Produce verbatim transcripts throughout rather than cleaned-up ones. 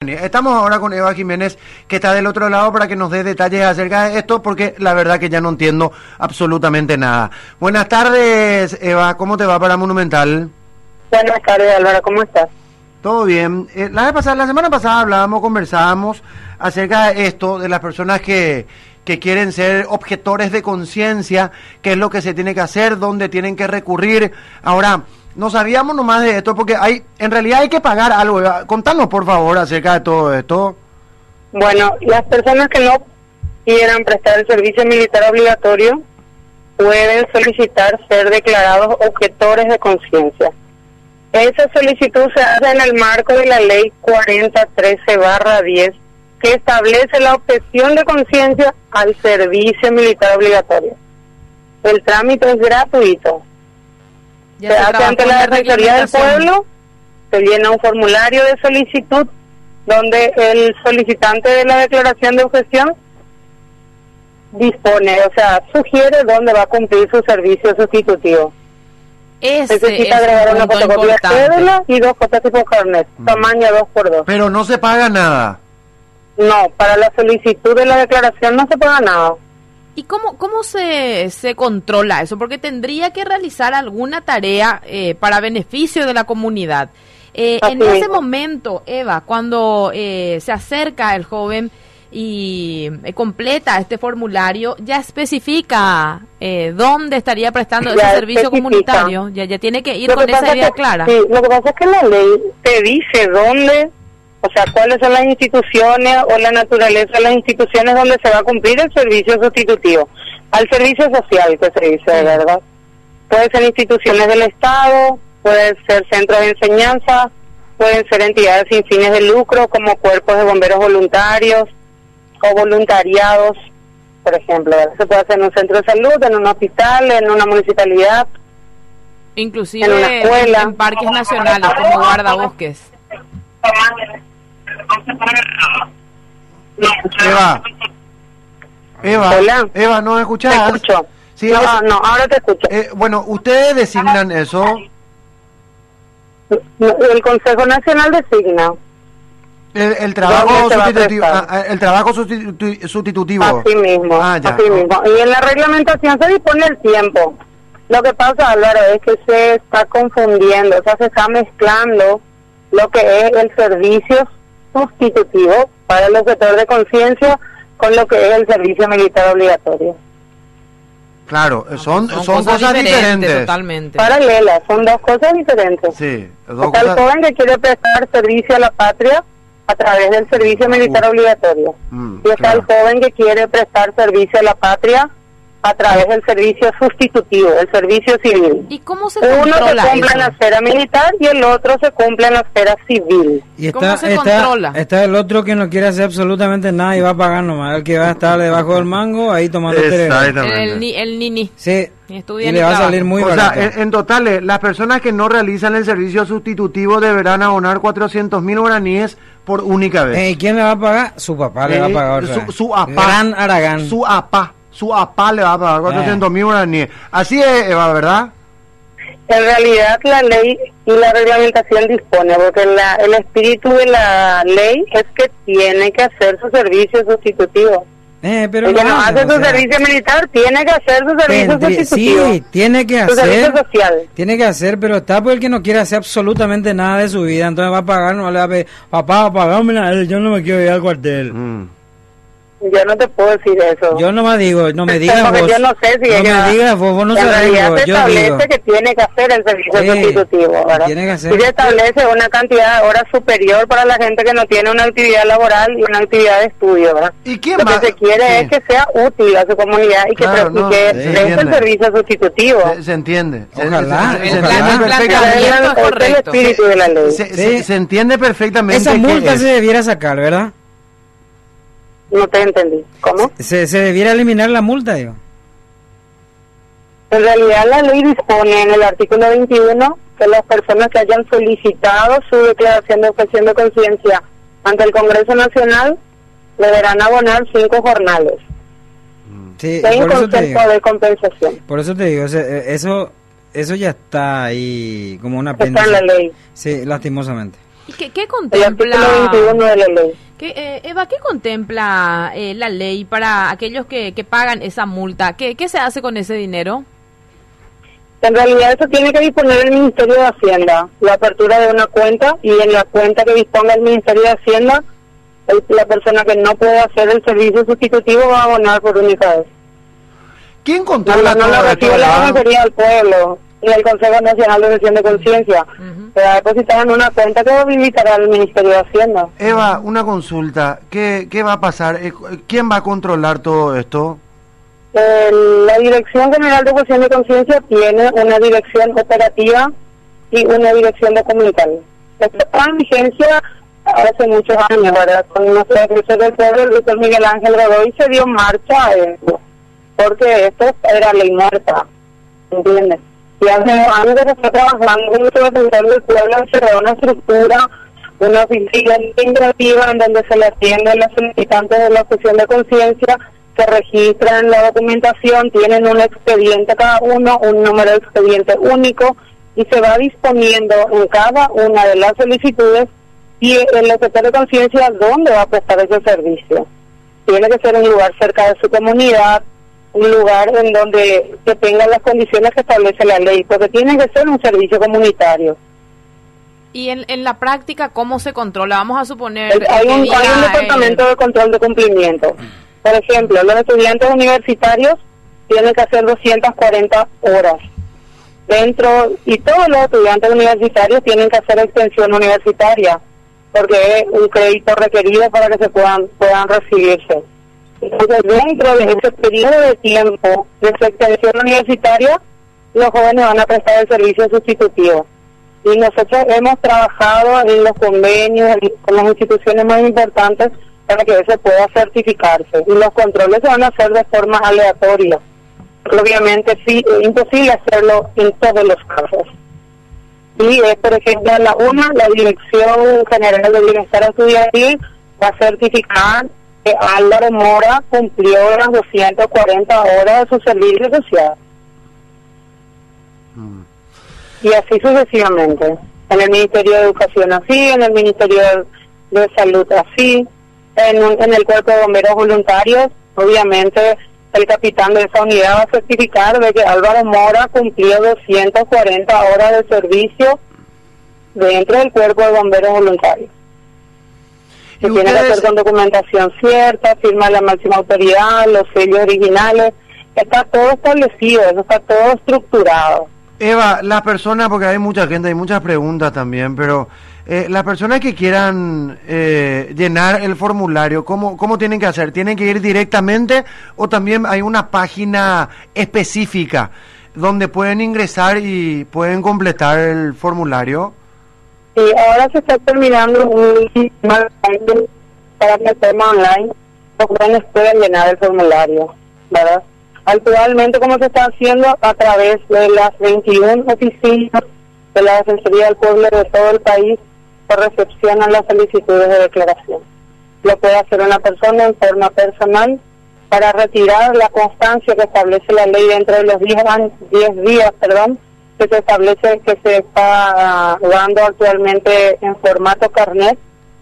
Nieve. Estamos ahora con Eva Jiménez, que está del otro lado, para que nos dé detalles acerca de esto, porque la verdad que ya no entiendo absolutamente nada. Buenas tardes, Eva, ¿cómo te va para Monumental? Buenas tardes, Álvaro, ¿cómo estás? Todo bien. Eh, la vez pasada, la semana pasada hablábamos, conversábamos acerca de esto, de las personas que, que quieren ser objetores de conciencia, qué es lo que se tiene que hacer, dónde tienen que recurrir. Ahora, no sabíamos nomás de esto, porque hay, en realidad hay que pagar algo. Contanos, por favor, acerca de todo esto. Bueno, las personas que no quieran prestar el servicio militar obligatorio pueden solicitar ser declarados objetores de conciencia. Esa solicitud se hace en el marco de la ley cuarenta trece barra diez, que establece la objeción de conciencia al servicio militar obligatorio. El trámite es gratuito. Ya se, se hace ante la Defensoría del Pueblo, se llena un formulario de solicitud donde el solicitante de la declaración de objeción dispone, o sea, sugiere dónde va a cumplir su servicio sustitutivo. Ese Necesita agregar una fotocopia de cédula y dos fotos tipo carnet, mm. tamaño dos por dos. Pero no se paga nada. No, para la solicitud de la declaración no se paga nada. ¿Y cómo cómo se, se controla eso? Porque tendría que realizar alguna tarea eh, para beneficio de la comunidad. Eh, en ese momento, Eva, cuando eh, se acerca el joven y eh, completa este formulario, ya especifica eh, dónde estaría prestando ya ese servicio especifica. comunitario, ya ya tiene que ir lo con que esa idea que, clara. Sí, lo que pasa es que la ley te dice dónde, o sea, cuáles son las instituciones o la naturaleza de las instituciones donde se va a cumplir el servicio sustitutivo, al servicio social que se dice, sí. ¿verdad? Pueden ser instituciones del Estado, pueden ser centros de enseñanza, pueden ser entidades sin fines de lucro como cuerpos de bomberos voluntarios o voluntariados, por ejemplo. Se puede hacer en un centro de salud, en un hospital, en una municipalidad, inclusive en una escuela, en parques nacionales como guardabosques. Eva, Eva, Hola. Eva, ¿nos escuchás? Te escucho. Sí, no, es, no, ahora te escucho. Eh, bueno, ¿ustedes designan eso? El Consejo Nacional designa. El, el trabajo sustitutivo, ah, el trabajo sustitu sustitutivo. Así mismo, ah, ya. así mismo. Y en la reglamentación se dispone el tiempo. Lo que pasa, Álvaro, es que se está confundiendo, o sea, se está mezclando lo que es el servicio sustitutivo para el objetor de conciencia con lo que es el servicio militar obligatorio. Claro, son, son, son cosas, cosas diferentes, diferentes. Totalmente. Paralelas, son dos cosas diferentes. Sí. Dos está cosas... el joven que quiere prestar servicio a la patria a través del servicio militar uh, obligatorio. Mm, y está claro. el joven que quiere prestar servicio a la patria a través del servicio sustitutivo, el servicio civil. ¿Y cómo se Uno se cumple eso? en la esfera militar y el otro se cumple en la esfera civil. Y está, ¿Cómo se está, controla? Está el otro que no quiere hacer absolutamente nada y va a pagar nomás, el que va a estar debajo del mango ahí tomando Exactamente. El, el, el nini. Sí. Y, y le va a salir muy o barato. sea, en, en total, eh, las personas que no realizan el servicio sustitutivo deberán abonar cuatrocientos mil guaraníes por única vez. ¿Y eh, quién le va a pagar? Su papá eh, le va a pagar. Su, su apá. Gran Aragán. Su apá. Su apá le va a pagar cuatrocientos mil guaraníes. Así es, Eva, ¿verdad? En realidad la ley y la reglamentación dispone, porque la, el espíritu de la ley es que tiene que hacer su servicio sustitutivo. Eh, pero el que no, no hace o su sea, servicio militar tiene que hacer su servicio tendrí, sustitutivo. Sí, tiene que su hacer. Servicio social. Tiene que hacer, pero está por el que no quiere hacer absolutamente nada de su vida. Entonces va a pagar, no le va a pedir, papá, pagame, yo no me quiero ir al cuartel. Mm. Yo no te puedo decir eso. Yo nomás digo, no me digas vos. Yo no sé si no ella, me digas vos, vos no en sabés. realidad Vos, se yo establece digo. que tiene que hacer el servicio Sí, sustitutivo, ¿verdad? tiene que hacer. Y se establece una cantidad de horas superior para la gente que no tiene una actividad laboral y una actividad de estudio, ¿verdad? ¿Y quién Lo más? que se quiere Sí. es que sea útil a su comunidad y que, Claro, pre- no, y que se preste entiende. el servicio sustitutivo. Se, se entiende. Se- Ojalá, se, se, ojalá. se entiende El perfectamente. planteamiento es Es el correcto. espíritu de la ley. Se, Sí. se, se entiende perfectamente. Esa qué multa es. se debiera sacar, ¿verdad? No te entendí. ¿Cómo? Se, se debiera eliminar la multa, digo. En realidad la ley dispone en el artículo veintiuno que las personas que hayan solicitado su declaración de objeción de conciencia ante el Congreso Nacional deberán abonar cinco jornales. Sí, Sin por eso te digo. concepto de compensación. Por eso te digo, o sea, eso eso ya está ahí como una pena. Está en la ley. Sí, lastimosamente. ¿Y qué, qué contempla? El artículo veintiuno de la ley. ¿Qué, eh, Eva, ¿qué contempla eh, la ley para aquellos que, que pagan esa multa? ¿Qué, ¿Qué se hace con ese dinero? En realidad eso tiene que disponer el Ministerio de Hacienda, la apertura de una cuenta, y en la cuenta que disponga el Ministerio de Hacienda, el, la persona que no puede hacer el servicio sustitutivo va a abonar por única vez. ¿Quién controla no, no, todo no esto? recibe la Defensoría del Pueblo y el Consejo Nacional de Objeción de Conciencia. Uh-huh. Se va a depositar en una cuenta que habilitará el Ministerio de Hacienda. Eva, una consulta. ¿Qué, qué va a pasar? Eh, ¿Quién va a controlar todo esto? Eh, la Dirección General de Objeción de Conciencia tiene una dirección operativa y una dirección documental. Esto está en vigencia hace muchos años, ¿verdad? Con nuestro defensor del pueblo, el doctor Miguel Ángel Godoy, se dio marcha a eso, porque esto era ley muerta, ¿entiendes? Y hace años que se está trabajando con nuestro defensor del pueblo, se creó una estructura, una oficina integrativa en donde se le atienden los solicitantes de la objeción de conciencia, se registran la documentación, tienen un expediente cada uno, un número de expediente único, y se va disponiendo en cada una de las solicitudes y el objetor de conciencia dónde va a prestar ese servicio. Tiene que ser un lugar cerca de su comunidad, un lugar en donde que tenga las condiciones que establece la ley, porque tiene que ser un servicio comunitario. Y en, en la práctica, ¿cómo se controla? Vamos a suponer... Hay un, diga, hay un departamento eh... de control de cumplimiento. Por ejemplo, los estudiantes universitarios tienen que hacer doscientas cuarenta horas. Dentro, y todos los estudiantes universitarios tienen que hacer extensión universitaria, porque es un crédito requerido para que se puedan puedan recibirse. Entonces, dentro de ese periodo de tiempo de su extensión universitaria, los jóvenes van a prestar el servicio sustitutivo. Y nosotros hemos trabajado en los convenios con las instituciones más importantes para que eso pueda certificarse. Y los controles se van a hacer de forma aleatoria. Obviamente, sí, es imposible hacerlo en todos los casos. Y es, por ejemplo, la una, la Dirección General de Bienestar Estudiantil va a certificar que Álvaro Mora cumplió las doscientas cuarenta horas de su servicio social. Mm. Y así sucesivamente. En el Ministerio de Educación así, en el Ministerio de, de Salud así, en, un, en el Cuerpo de Bomberos Voluntarios, obviamente el capitán de esa unidad va a certificar de que Álvaro Mora cumplió doscientas cuarenta horas de servicio dentro del Cuerpo de Bomberos Voluntarios. Se tiene ustedes... que hacer con documentación cierta, firma la máxima autoridad, los sellos originales, está todo establecido, eso está todo estructurado. Eva, las personas, porque hay mucha gente, hay muchas preguntas también, pero eh, las personas que quieran eh, llenar el formulario, ¿cómo, ¿cómo tienen que hacer? ¿Tienen que ir directamente o también hay una página específica donde pueden ingresar y pueden completar el formulario? Sí, ahora se está terminando un sistema para plataforma online, los jóvenes pueden llenar el formulario, ¿verdad? Actualmente, como se está haciendo a través de las veintiuna oficinas de la Defensoría del Pueblo de todo el país, se recepcionan las solicitudes de declaración. Lo puede hacer una persona en forma personal para retirar la constancia que establece la ley dentro de los diez días, perdón, que se establece que se está uh, dando actualmente en formato carnet.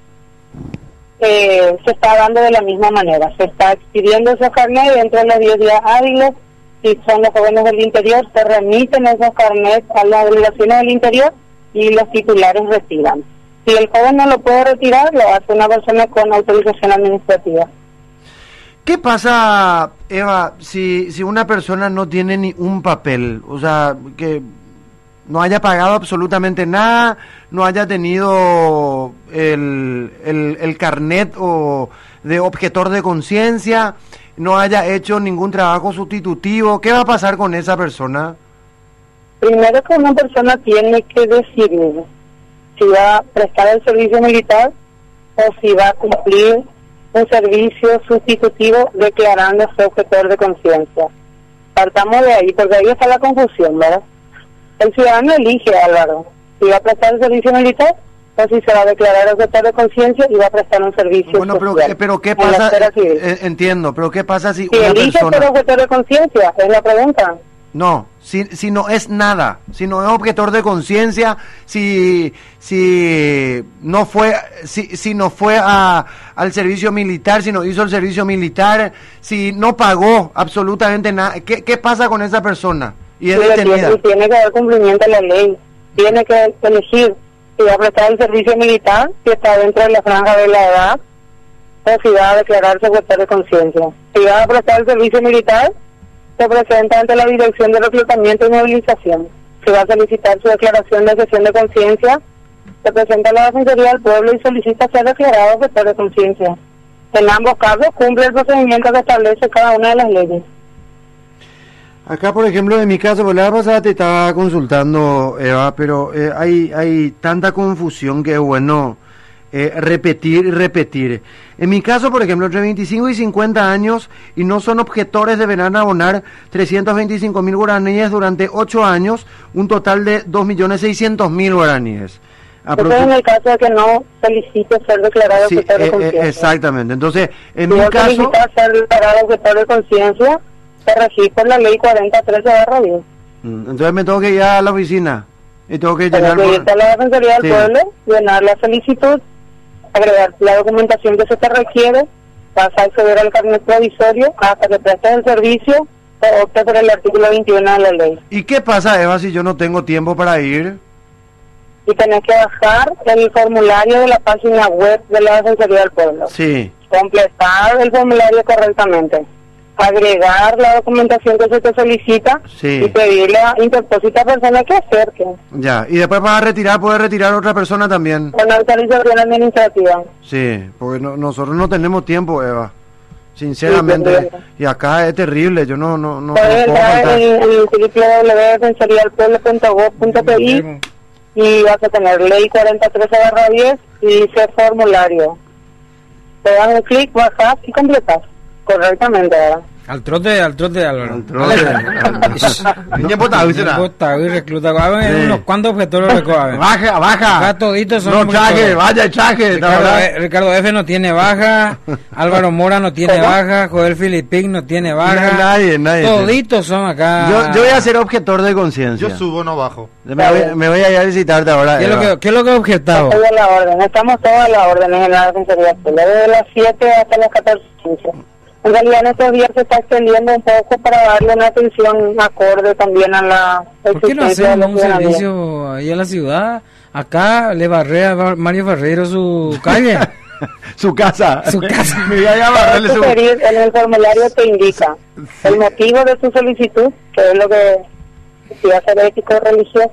Eh, se está dando de la misma manera, se está expidiendo esos carnets dentro de los diez días hábiles. Si son los jóvenes del interior, se remiten esos carnets a las delegaciones del interior y los titulares retiran. Si el joven no lo puede retirar, lo hace una persona con autorización administrativa. ¿Qué pasa, Eva, si, si una persona no tiene ni un papel? O sea, que no haya pagado absolutamente nada, no haya tenido el, el, el carnet o de objetor de conciencia, no haya hecho ningún trabajo sustitutivo. ¿Qué va a pasar con esa persona? Primero que una persona tiene que decidir si va a prestar el servicio militar o si va a cumplir un servicio sustitutivo declarándose objetor de conciencia. Partamos de ahí, porque ahí está la confusión, ¿verdad? El ciudadano elige, Álvaro, si va a prestar el servicio militar o si se va a declarar objetor de conciencia y va a prestar un servicio bueno, pero, social. pero ¿qué pasa? Eh, entiendo, pero ¿qué pasa si, si una elige persona... ser objetor de conciencia? Es la pregunta. No, si, si no es nada, si no es objetor de conciencia, si si no fue si, si no fue a, al servicio militar, si no hizo el servicio militar, si no pagó absolutamente nada, ¿qué, qué pasa con esa persona? Y es detenida. Y tiene que haber cumplimiento de la ley, tiene que elegir si va a prestar el servicio militar, si está dentro de la franja de la edad, o si va a declararse objetor de conciencia. Si va a prestar el servicio militar, se presenta ante la Dirección de Reclutamiento y Movilización. Si va a solicitar su declaración de sesión de conciencia, se presenta a la Defensoría del Pueblo y solicita ser declarado objetor de conciencia. En ambos casos cumple el procedimiento que establece cada una de las leyes. Acá, por ejemplo, en mi caso, por la pasada te estaba consultando, Eva, pero eh, hay, hay tanta confusión que es bueno eh, repetir y repetir. En mi caso, por ejemplo, entre veinticinco y cincuenta años y no son objetores, deberán abonar trescientos veinticinco mil guaraníes durante ocho años, un total de dos millones seiscientos mil guaraníes. Aprox- Eso en el caso de que no solicite ser declarado sí, objetor de eh, conciencia. Exactamente. Entonces, en si mi caso... Si ser declarado objetor de conciencia, se regir por la ley cuarenta trece barra diez. Entonces me tengo que ir a la oficina y tengo que llenar... Por... a la Defensoría del sí. Pueblo, llenar la solicitud, agregar la documentación que se te requiere, vas a acceder al carnet provisorio hasta que prestes el servicio o opte por el artículo veintiuno de la ley. ¿Y qué pasa, Eva, si yo no tengo tiempo para ir? Y tenés que bajar el formulario de la página web de la Defensoría del Pueblo. Sí. Completar el formulario correctamente. Agregar la documentación que se te solicita sí. y pedirle a interpósita persona que acerque. Ya, y después para retirar, puede retirar a otra persona también. Con autorización administrativa. Sí, porque no, nosotros no tenemos tiempo, Eva. Sinceramente, sí, y acá es terrible, yo no no no, puedes no puedo entrar en, en w w w punto defensoría del pueblo punto gob punto p i y vas a tener ley cuarenta trece barra diez y dice formulario. Te das un clic, bajas y completas correctamente, ¿verdad? Al trote, al trote, Álvaro. Al trote. Niña Potagui será. Potagui recluta. Unos cuantos objetores recogen. Baja, baja. Acá toditos son. No chaje, vaya chaje. Ricardo, eh, Ricardo F no tiene baja. Álvaro Mora no tiene baja. Joel Filipín no tiene baja. No, nadie, nadie. Toditos son acá. Yo, yo voy a ser objetor de conciencia. Yo subo, no bajo. Me voy, me voy a ir a visitarte ahora. ¿Qué es lo que, qué es lo que objetado? Estoy a la orden. Estamos todas a la orden en la Defensoría del Pueblo. Desde las siete hasta las catorce quince. En realidad en estos días se está extendiendo un poco para darle una atención acorde también a la ¿Por qué no hacemos un servicio ahí en la ciudad? Acá le barré a Mario Ferreiro su calle. Su casa. Su casa. Me voy a barrerle su... En el formulario te indica el motivo de tu solicitud, que es lo que si va a ser ético o religioso,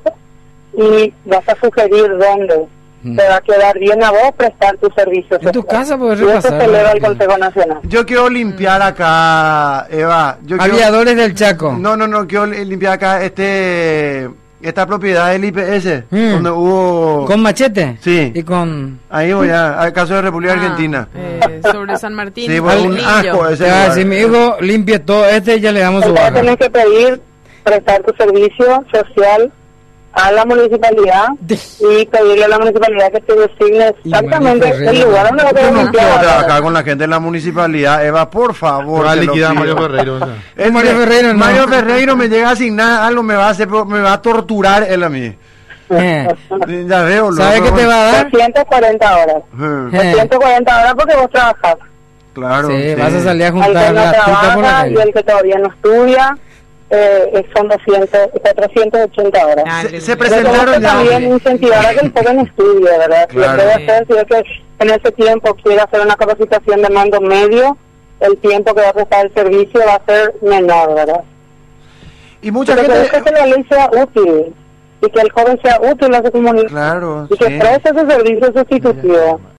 y vas a sugerir dónde te va a quedar bien a vos prestar tu servicio. En tu casa puedes repasar. Y eso se eleva al porque... Consejo Nacional. Yo quiero limpiar acá, Eva. Yo Aviadores quiero... del Chaco. No, no, no, quiero limpiar acá este... esta propiedad del I P S, mm. donde hubo... ¿Con machete? Sí. Y con... Ahí voy a, al caso de República ah, Argentina. Eh, sobre San Martín. Sí, bueno, un asco ese ah, si mi hijo limpie todo este, ya le damos su baja. Tienes que pedir, prestar tu servicio social a la municipalidad y pedirle a la municipalidad que te designe exactamente el lugar donde va a no quiero trabajar con la gente en la municipalidad, Eva, por favor. Va a liquidar a Mario Ferreiro. O sea. El Mario Ferreiro, no. Mario Ferreiro me llega a asignar algo, me va a hacer, me va a torturar él a mí. Eh. Ya veo. ¿Sabes qué te va a dar? trescientas cuarenta horas. Eh. trescientas cuarenta horas porque vos trabajás. Claro. Sí, sí. vas a salir a El juntar que no la tuta por la trabaja calle. y el que todavía no estudia. Eh, son doscientas, cuatrocientas ochenta horas. Ah, Se, se Pero presentaron ya. También incentivar a que el joven estudie, ¿verdad? Claro. Lo puede hacer si es que en ese tiempo quiere hacer una capacitación de mando medio, el tiempo que va a prestar el servicio va a ser menor, ¿verdad? Y mucha Pero gente... que la ley sea útil y que el joven sea útil a su comunidad Claro, y que sí. preste ese servicio sustitutivo.